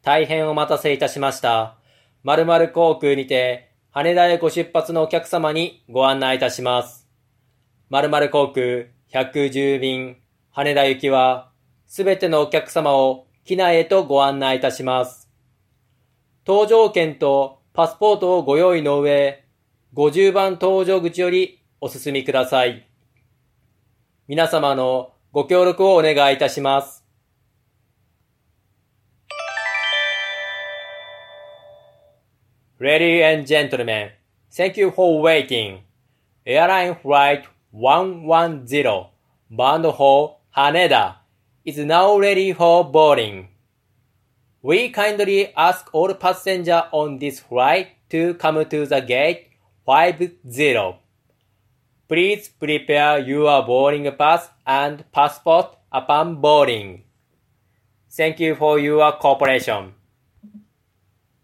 大変お待たせいたしました。〇〇航空にて、羽田へご出発のお客様にご案内いたします。〇〇航空110便、羽田行きは、すべてのお客様を機内へとご案内いたします。搭乗券とパスポートをご用意の上、50番搭乗口よりお進みください。皆様のご協力をお願いいたします。Ladies and gentlemen, thank you for waiting. Airline Flight 110 bound for Haneda is now ready for boarding. We kindly ask all passengers on this flight to come to the gate 50. Please prepare your boarding pass and passport upon boarding. Thank you for your cooperation.